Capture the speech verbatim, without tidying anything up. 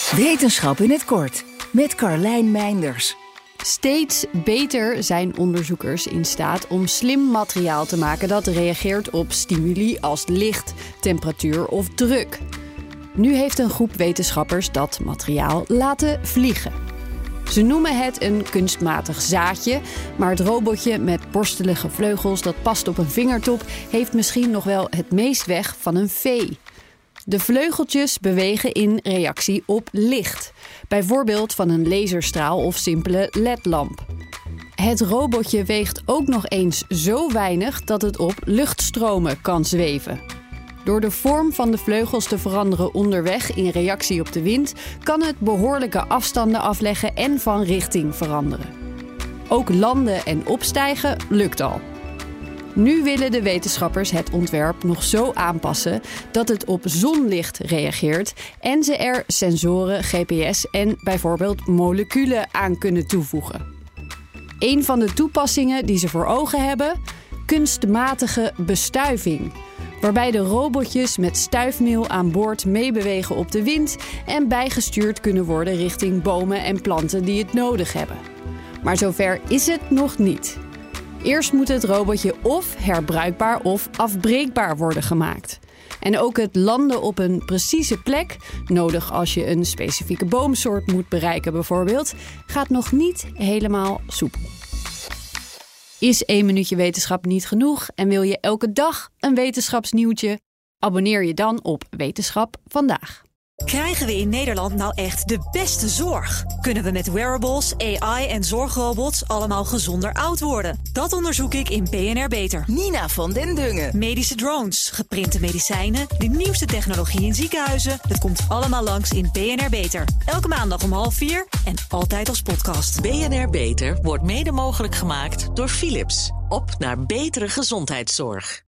Wetenschap in het kort met Carlijn Meinders. Steeds beter zijn onderzoekers in staat om slim materiaal te maken dat reageert op stimuli als licht, temperatuur of druk. Nu heeft een groep wetenschappers dat materiaal laten vliegen. Ze noemen het een kunstmatig zaadje, maar het robotje met borstelige vleugels dat past op een vingertop heeft misschien nog wel het meest weg van een vee. De vleugeltjes bewegen in reactie op licht, bijvoorbeeld van een laserstraal of simpele L E D-lamp. Het robotje weegt ook nog eens zo weinig dat het op luchtstromen kan zweven. Door de vorm van de vleugels te veranderen onderweg in reactie op de wind, kan het behoorlijke afstanden afleggen en van richting veranderen. Ook landen en opstijgen lukt al. Nu willen de wetenschappers het ontwerp nog zo aanpassen dat het op zonlicht reageert en ze er sensoren, G P S en bijvoorbeeld moleculen aan kunnen toevoegen. Een van de toepassingen die ze voor ogen hebben: kunstmatige bestuiving, waarbij de robotjes met stuifmeel aan boord meebewegen op de wind en bijgestuurd kunnen worden richting bomen en planten die het nodig hebben. Maar zover is het nog niet. Eerst moet het robotje of herbruikbaar of afbreekbaar worden gemaakt. En ook het landen op een precieze plek, nodig als je een specifieke boomsoort moet bereiken bijvoorbeeld, gaat nog niet helemaal soepel. Is één minuutje wetenschap niet genoeg en wil je elke dag een wetenschapsnieuwtje? Abonneer je dan op Wetenschap Vandaag. Krijgen we in Nederland nou echt de beste zorg? Kunnen we met wearables, A I en zorgrobots allemaal gezonder oud worden? Dat onderzoek ik in B N R Beter. Nina van den Dungen. Medische drones, geprinte medicijnen, de nieuwste technologie in ziekenhuizen. Dat komt allemaal langs in B N R Beter. Elke maandag om half vier en altijd als podcast. B N R Beter wordt mede mogelijk gemaakt door Philips. Op naar betere gezondheidszorg.